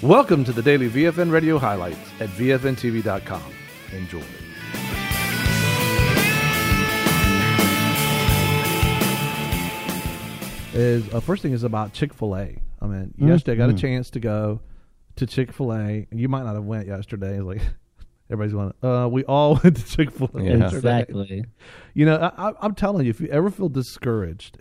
Welcome to the daily VFN radio highlights at VFNTV.com. Enjoy. First thing is about Chick-fil-A. I mean, yesterday I got a chance to go to Chick-fil-A, and you might not have went yesterday. Like everybody's going, we all went to Chick-fil-A yesterday. Exactly. You know, I'm telling you, if you ever feel discouraged,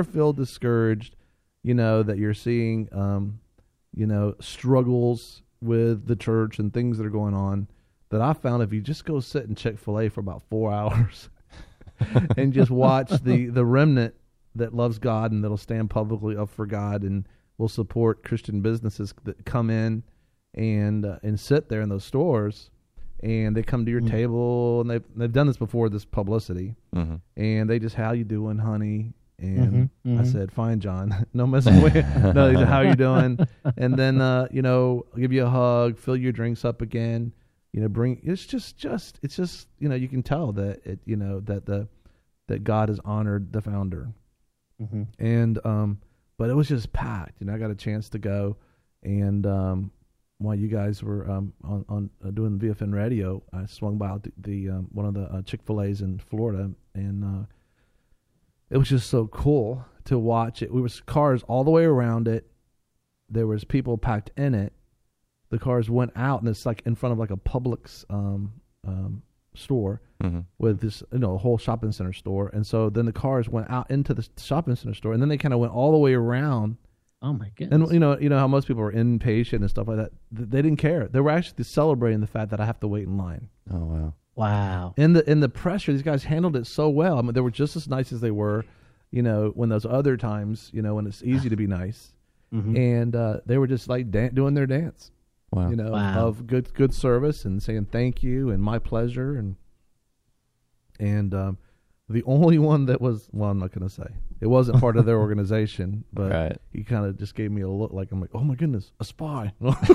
you know, that you're seeing, you know, struggles with the church and things that are going on, that I found if you just go sit in Chick-fil-A for about 4 hours and just watch the remnant that loves God and that'll stand publicly up for God and will support Christian businesses that come in and sit there in those stores, and they come to your table, and they've done this before, this publicity, and they just, how you doing, honey? And I said, fine, John. No messing with you. No, he said, how you doing? And then, you know, I'll give you a hug, fill your drinks up again. You know, it's just, you know, you can tell that it, you know, that God has honored the founder. And, but it was just packed. You know, I got a chance to go, and while you guys were on doing VFN radio, I swung by the one of the Chick-fil-A's in Florida, and it was just so cool to watch it. We was cars all the way around it. There was people packed in it. The cars went out, and it's like in front of like a Publix store with this, you know, a whole shopping center store. And so then the cars went out into the shopping center store, and then they kind of went all the way around. Oh my goodness! And you know how most people are impatient and stuff like that. They didn't care. They were actually celebrating the fact that I have to wait in line. Oh wow! Wow! In the pressure, these guys handled it so well. I mean, they were just as nice as they were, you know, when those other times, you know, when it's easy to be nice, and they were just like doing their dance. Wow! You know, of good service and saying thank you and my pleasure, and the only one that was, well, I'm not going to say. It wasn't part of their organization, but he kind of just gave me a look like, I'm like, oh my goodness, a spy.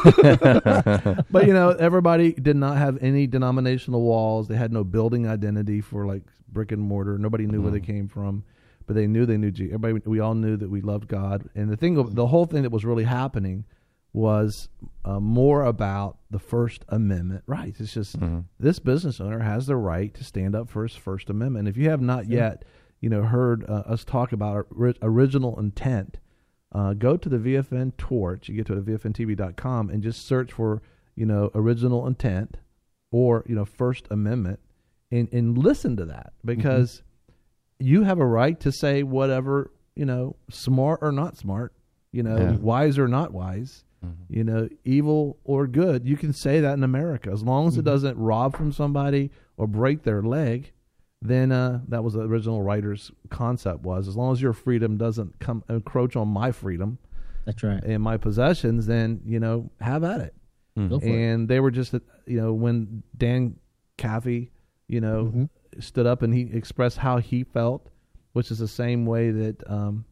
But, you know, everybody did not have any denominational walls. They had no building identity for like brick and mortar. Nobody knew where they came from, but they knew Jesus. We all knew that we loved God. And the whole thing that was really happening was more about the First Amendment rights. It's just this business owner has the right to stand up for his First Amendment. If you have not yet, you know, heard us talk about our original intent, go to the VFN Torch. You get to it at VFNTV.com and just search for, you know, original intent or, you know, First Amendment, and listen to that, because you have a right to say whatever, you know, smart or not smart, you know, wise or not wise. You know, evil or good, you can say that in America. As long as it doesn't rob from somebody or break their leg, then that was the original writer's concept was, as long as your freedom doesn't come encroach on my freedom. That's right. And my possessions, then, you know, have at it. And they were just, you know, when Dan Caffey, you know, stood up and he expressed how he felt, which is the same way that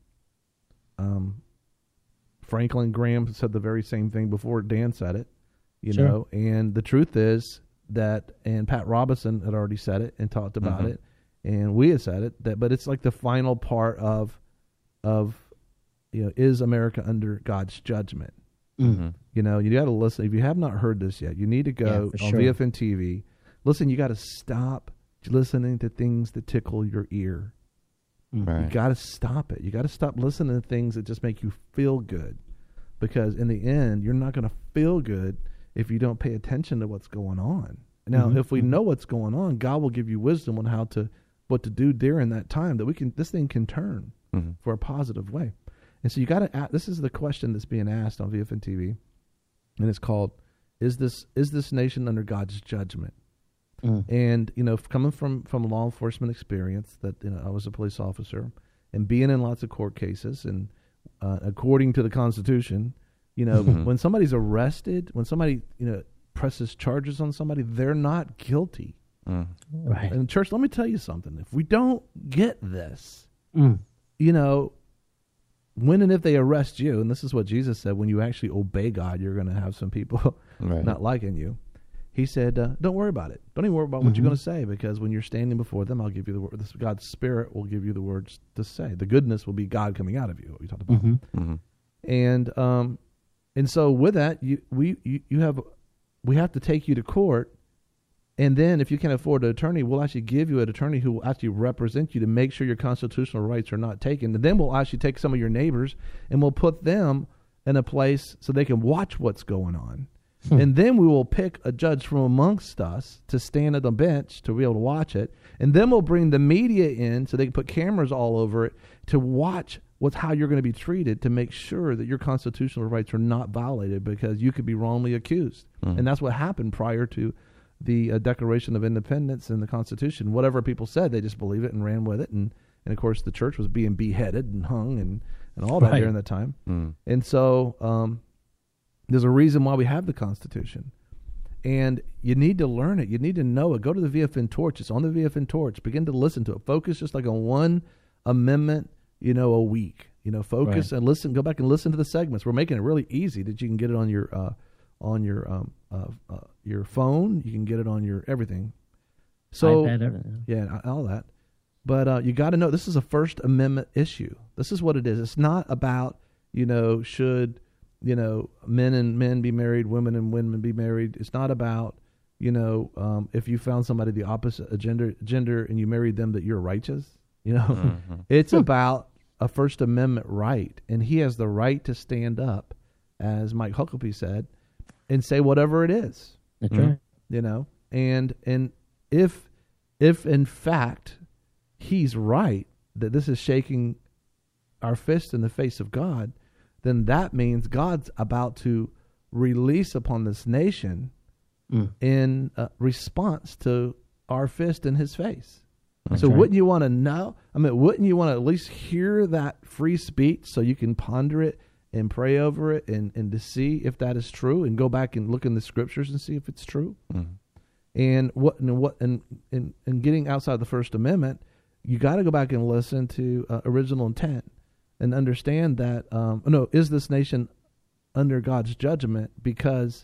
Franklin Graham said the very same thing before Dan said it, you know, and the truth is that, and Pat Robertson had already said it and talked about it, and we had said it, that, but it's like the final part of, you know, is America under God's judgment? You know, you got to listen. If you have not heard this yet, you need to go on VFN TV. Listen, you got to stop listening to things that tickle your ear. You got to stop it. You got to stop listening to things that just make you feel good, because in the end, you're not going to feel good if you don't pay attention to what's going on. Now, if we know what's going on, God will give you wisdom on what to do during that time, that this thing can turn for a positive way. And so you got to. This is the question that's being asked on VFN TV, and it's called, "Is this nation under God's judgment?" And, you know, coming from law enforcement experience, that, you know, I was a police officer, and being in lots of court cases, and according to the Constitution, you know, when somebody's arrested, when somebody, you know, presses charges on somebody, they're not guilty. Right. And church, let me tell you something. If we don't get this, you know, when and if they arrest you, and this is what Jesus said, when you actually obey God, you're going to have some people not liking you. He said, don't worry about it. Don't even worry about what you're going to say, because when you're standing before them, I'll give you the word. God's Spirit will give you the words to say. The goodness will be God coming out of you, what we talked about. And so with that, we have to take you to court. And then if you can't afford an attorney, we'll actually give you an attorney who will actually represent you to make sure your constitutional rights are not taken. And then we'll actually take some of your neighbors and we'll put them in a place so they can watch what's going on. And then we will pick a judge from amongst us to stand at the bench to be able to watch it. And then we'll bring the media in so they can put cameras all over it to watch how you're going to be treated, to make sure that your constitutional rights are not violated because you could be wrongly accused. And that's what happened prior to the Declaration of Independence and the Constitution. Whatever people said, they just believed it and ran with it. And of course, the church was being beheaded and hung and all that during that time. And so there's a reason why we have the Constitution. And you need to learn it. You need to know it. Go to the VFN Torch. It's on the VFN Torch. Begin to listen to it. Focus just like on one amendment, a week. Focus and listen. Go back and listen to the segments. We're making it really easy that you can get it on your phone. You can get it on your everything. So iPad, everything. Yeah, all that. But you got to know this is a First Amendment issue. This is what it is. It's not about should men and men be married, women and women be married. It's not about if you found somebody the opposite gender and you married them that you're righteous. It's about a First Amendment right, and he has the right to stand up, as Mike Huckabee said, and say whatever it is. That's right. And if in fact he's right that this is shaking our fist in the face of God, then that means God's about to release upon this nation in response to our fist in his face. That's so right. Wouldn't you want to know? Wouldn't you want to at least hear that free speech so you can ponder it and pray over it and to see if that is true and go back and look in the scriptures and see if it's true? And getting outside the First Amendment, you got to go back and listen to original intent and understand that is this nation under God's judgment? Because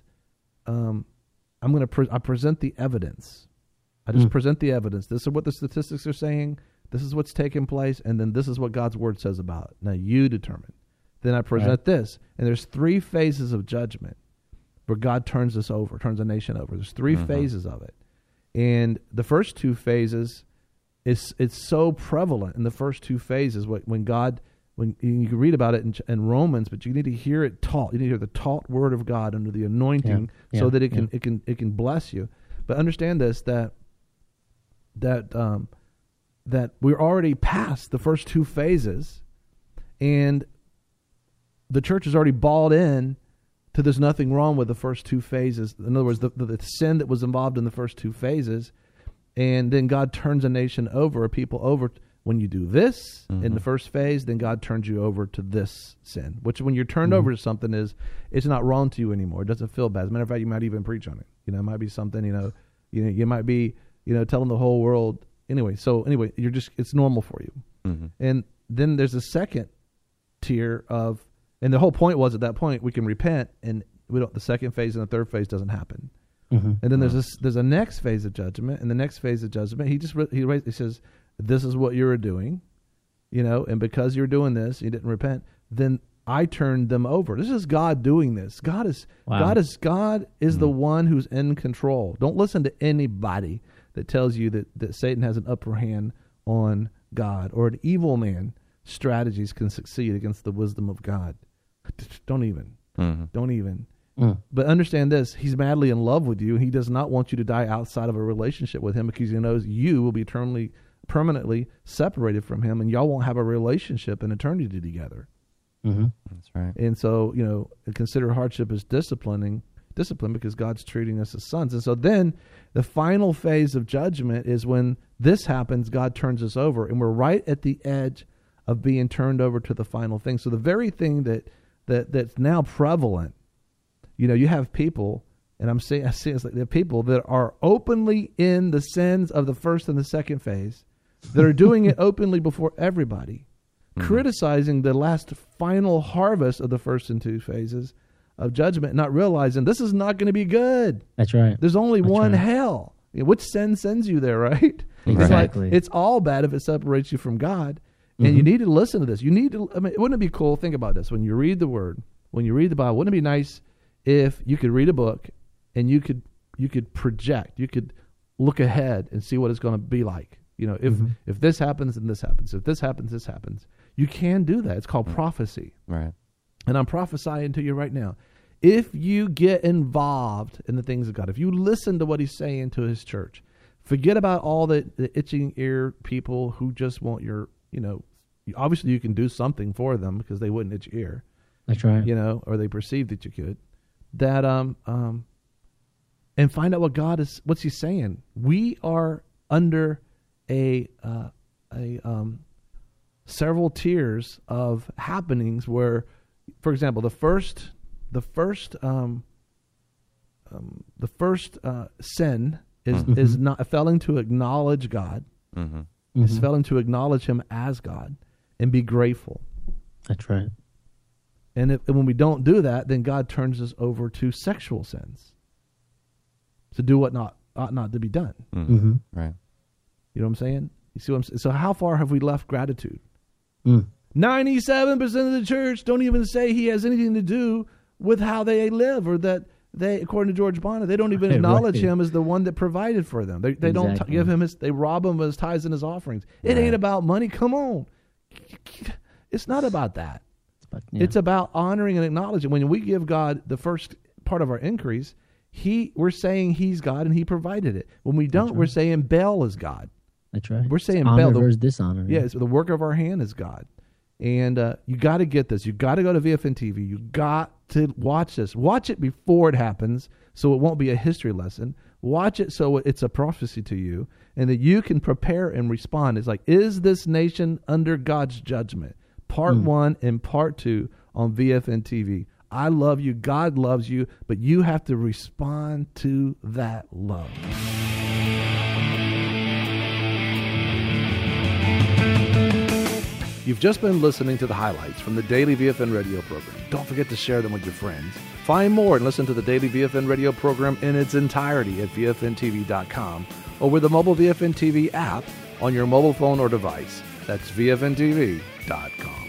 I present the evidence. I just present the evidence. This is what the statistics are saying. This is what's taking place, and then this is what God's word says about it. Now you determine. Then I present this, and there's 3 phases of judgment where God turns a nation over. There's 3 phases of it, and the first 2 phases, it's so prevalent in the first 2 phases when you can read about it in Romans, but you need to hear it taught. You need to hear the taught word of God under the anointing, so that it can bless you. But understand this that we're already past the first 2 phases, and the church has already bought in to there's nothing wrong with the first 2 phases. In other words, the sin that was involved in the first 2 phases, and then God turns a nation over, a people over. When you do this in the first phase, then God turns you over to this sin, which when you're turned over to something it's not wrong to you anymore. It doesn't feel bad. As a matter of fact, you might even preach on it. It might be something, you might be, telling the whole world. Anyway, it's normal for you. And then there's a second tier of, and the whole point was at that point we can repent, and the second phase and the third phase doesn't happen. And then there's a next phase of judgment, and the next phase of judgment, he says, this is what you were doing, and because you're doing this, you didn't repent, then I turned them over. This is God doing this. God is the one who's in control. Don't listen to anybody that tells you that Satan has an upper hand on God, or an evil man strategies can succeed against the wisdom of God. Don't even. But understand this, he's madly in love with you, and he does not want you to die outside of a relationship with him, because he knows you will be permanently separated from him, and y'all won't have a relationship in eternity together. That's right. And so, consider hardship as discipline because God's treating us as sons. And so then the final phase of judgment is when this happens, God turns us over, and we're right at the edge of being turned over to the final thing. So the very thing that's now prevalent, you have people, and I see it's like there are people that are openly in the sins of the first and the second phase, that are doing it openly before everybody, criticizing the last final harvest of the first and 2 phases of judgment, not realizing this is not going to be good. That's right. There's only one hell. Which sin sends you there, right? Exactly. It's all bad if it separates you from God. And you need to listen to this. Wouldn't it be cool? Think about this. When you read the word when you read the Bible, wouldn't it be nice if you could read a book and you could project, you could look ahead and see what it's going to be like. You know, if this happens, then this happens. If this happens, this happens. You can do that. It's called prophecy. Right. And I'm prophesying to you right now. If you get involved in the things of God, if you listen to what he's saying to his church, forget about all the itching ear people who just want your, you know, obviously you can do something for them because they wouldn't itch your ear. That's right. You know, or they perceive that you could. That and find out what's he saying. We are under a several tiers of happenings where, for example, the first sin is not failing to acknowledge God. It's failing to acknowledge him as God and be grateful. That's right. And when we don't do that, then God turns us over to sexual sins, to do what ought not to be done. Right. You know what I'm saying? You see what I'm saying? So how far have we left gratitude? 97% of the church don't even say he has anything to do with how they live, or that they, according to George Bonner, they don't even acknowledge him as the one that provided for them. They don't give him they rob him of his tithes and his offerings. It ain't about money. Come on. It's not about that. It's about honoring and acknowledging. When we give God the first part of our increase, we're saying he's God and he provided it. When we don't, we're saying Baal is God. That's right. We're saying honor Baal. versus dishonor. Yeah, so the work of our hand is God. And you got to get this. You got to go to VFN TV. You got to watch this. Watch it before it happens, so it won't be a history lesson. Watch it so it's a prophecy to you, and that you can prepare and respond. It's like, is this nation under God's judgment? Part 1 and part 2 on VFN TV. I love you. God loves you, but you have to respond to that love. You've just been listening to the highlights from the Daily VFN radio program. Don't forget to share them with your friends. Find more and listen to the Daily VFN radio program in its entirety at VFNTV.com or with the mobile VFN TV app on your mobile phone or device. That's VFNTV.com.